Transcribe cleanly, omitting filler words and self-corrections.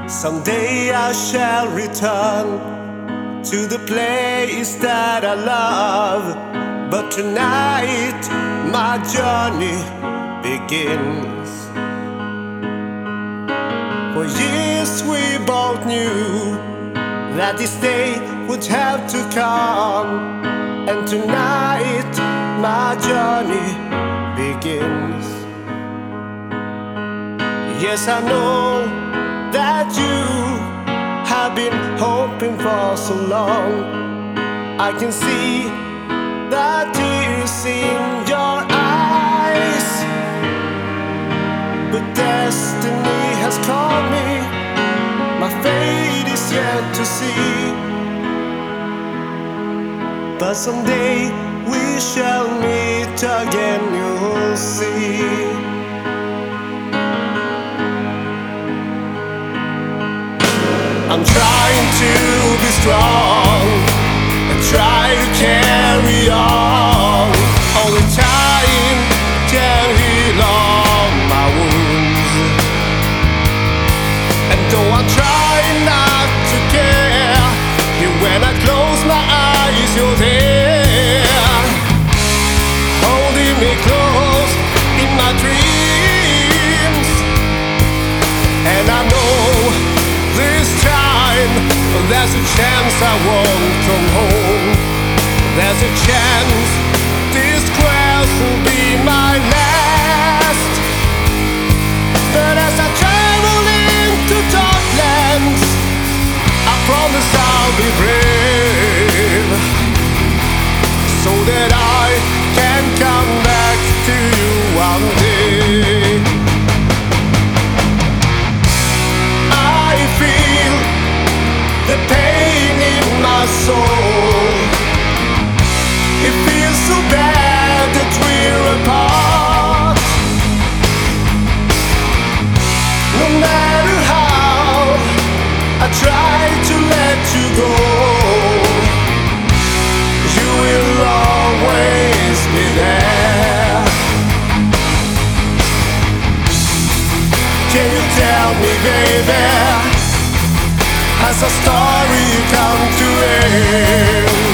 Someday I shall return to the place that I love, but tonight my journey begins. For years we both knew that this day would have to come, and tonight my journey begins. Yes, I know that you have been hoping for so long. I can see the tears in your eyes, but destiny has called me. My fate is yet to see, but someday we shall meet again, you'll see. I'm trying to be strong and try to carry on. Only time can heal all my wounds, and though I try not to care, yet when I close my eyes you're there, holding me close in my dreams. And I know this time there's a chance I won't come home. There's a chance this quest will be my last. But as I travel into dark lands, I promise I'll be brave, so that I can come back to you one day. The pain in my soul, it feels so bad that we're apart. No matter how I try to let you go, you will always be there. Can you tell me, baby, has a story come to end?